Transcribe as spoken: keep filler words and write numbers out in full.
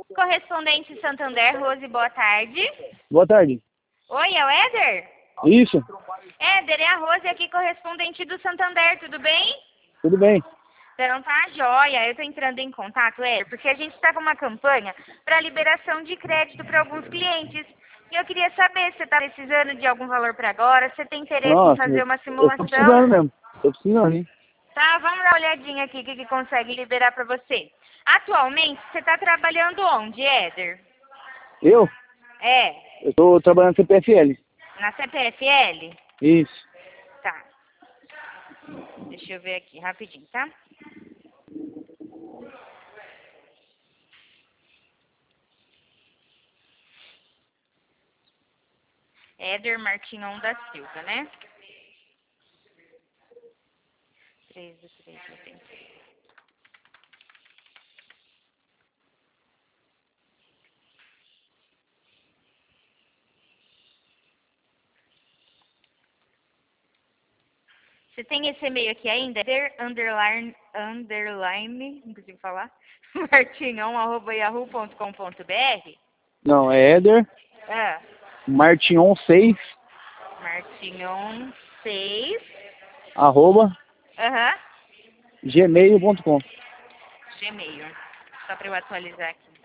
Correspondente Santander, Rose, boa tarde. Boa tarde. Oi, é o Éder? Isso, Éder, é a Rose aqui, correspondente do Santander, tudo bem? tudo bem. Então tá joia, eu tô entrando em contato, Éder, porque a gente tá com uma campanha para liberação de crédito para alguns clientes. E eu queria saber se você tá precisando de algum valor para agora, se você tem interesse em Nossa, fazer uma eu tô simulação. precisando mesmo. Tô precisando, hein? Tá, vamos dar uma olhadinha aqui o que, que consegue liberar para você. Atualmente, você tá trabalhando onde, Éder? Eu? É, Eu tô trabalhando no C P F L. na C P F L? Isso. Tá. Deixa eu ver aqui rapidinho, tá? Éder Martinhon da Silva, né? treze, treze, oitenta. Você tem esse e-mail aqui ainda? Éder underline, underline, não consigo falar, martinhon, arroba yahoo ponto com ponto br. Não, é Éder Ah, Martinhon seis, martinhon seis, arroba aham, gmail ponto com. Gmail. Só para eu atualizar aqui.